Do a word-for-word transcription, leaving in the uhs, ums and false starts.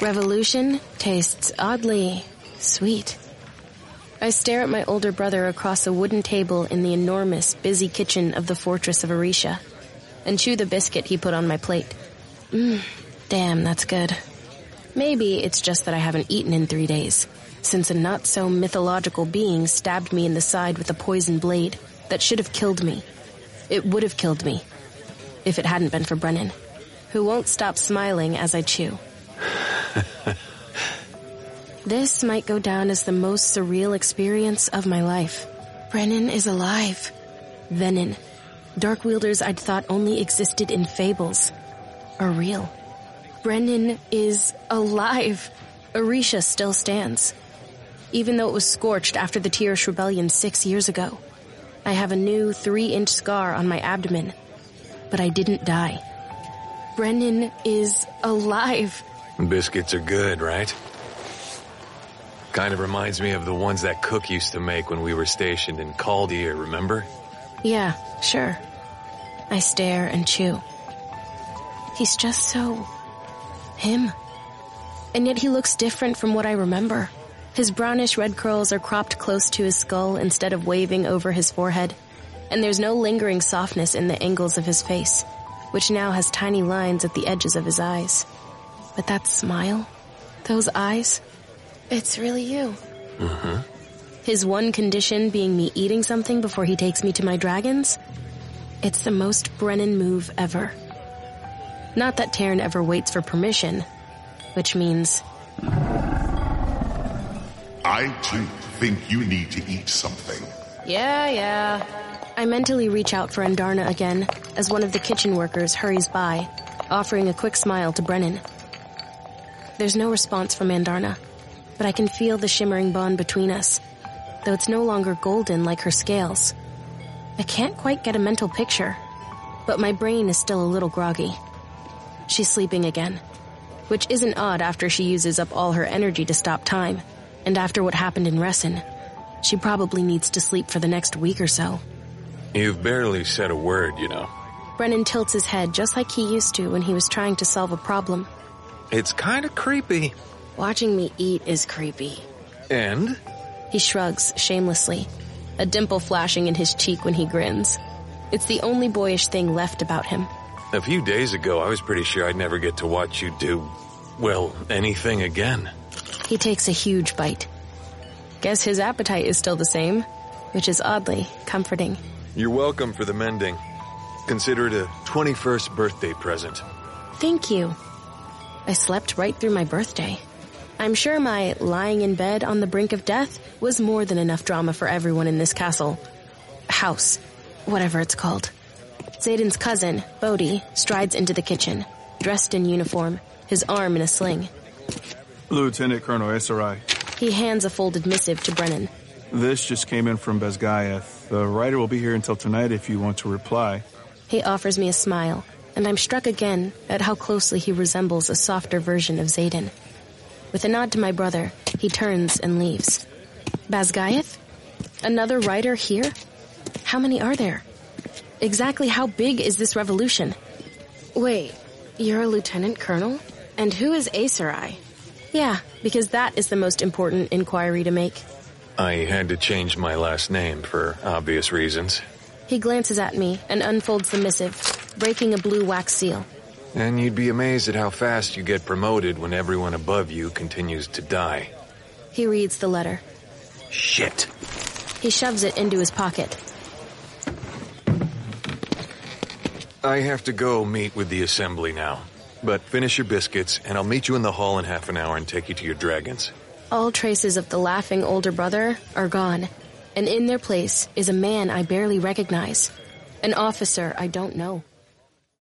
Revolution tastes oddly sweet. I stare at my older brother across a wooden table in the enormous, busy kitchen of the Fortress of Arisha, and chew the biscuit he put on my plate. Mmm, damn, that's good. Maybe it's just that I haven't eaten in three days, since a not-so-mythological being stabbed me in the side with a poison blade that should have killed me. It would have killed me, if it hadn't been for Brennan, who won't stop smiling as I chew. This might go down as the most surreal experience of my life. Brennan is alive. Venin. Darkwielders I'd thought only existed in fables are real. Brennan is alive. Arisha still stands. Even though it was scorched after the Tyrrish Rebellion six years ago. I have a new three-inch scar on my abdomen. But I didn't die. Brennan is alive. Biscuits are good, right? Kind of reminds me of the ones that Cook used to make when we were stationed in Caldir, remember? Yeah, sure. I stare and chew. He's just so... him. And yet he looks different from what I remember. His brownish red curls are cropped close to his skull instead of waving over his forehead, and there's no lingering softness in the angles of his face, which now has tiny lines at the edges of his eyes. But that smile, those eyes, it's really you. Mm-hmm. His one condition being me eating something before he takes me to my dragons? It's the most Brennan move ever. Not that Taryn ever waits for permission, which means... I, too, think you need to eat something. Yeah, yeah. I mentally reach out for Andarna again, as one of the kitchen workers hurries by, offering a quick smile to Brennan. There's no response from Andarna, but I can feel the shimmering bond between us, though it's no longer golden like her scales. I can't quite get a mental picture, but my brain is still a little groggy. She's sleeping again, which isn't odd after she uses up all her energy to stop time, and after what happened in Resin. She probably needs to sleep for the next week or so. You've barely said a word, you know. Brennan tilts his head just like he used to when he was trying to solve a problem. It's kind of creepy. Watching me eat is creepy. And? He shrugs shamelessly, a dimple flashing in his cheek when he grins. It's the only boyish thing left about him. A few days ago, I was pretty sure I'd never get to watch you do, well, anything again. He takes a huge bite. Guess his appetite is still the same, which is oddly comforting. You're welcome for the mending. Consider it a twenty-first birthday present. Thank you. I slept right through my birthday. I'm sure my lying in bed on the brink of death was more than enough drama for everyone in this castle. House. Whatever it's called. Zayden's cousin, Bodhi, strides into the kitchen, dressed in uniform, his arm in a sling. Lieutenant Colonel Esarai. He hands a folded missive to Brennan. This just came in from Basgayath. The writer will be here until tonight if you want to reply. He offers me a smile, and I'm struck again at how closely he resembles a softer version of Zayden. With a nod to my brother, he turns and leaves. Basgayath? Another writer here? How many are there? Exactly how big is this revolution? Wait, you're a lieutenant colonel? And who is Esarai? Yeah, because that is the most important inquiry to make. I had to change my last name for obvious reasons. He glances at me and unfolds the missive, breaking a blue wax seal. And you'd be amazed at how fast you get promoted when everyone above you continues to die. He reads the letter. Shit. He shoves it into his pocket. I have to go meet with the assembly now. But finish your biscuits, and I'll meet you in the hall in half an hour and take you to your dragons. All traces of the laughing older brother are gone, and in their place is a man I barely recognize, an officer I don't know.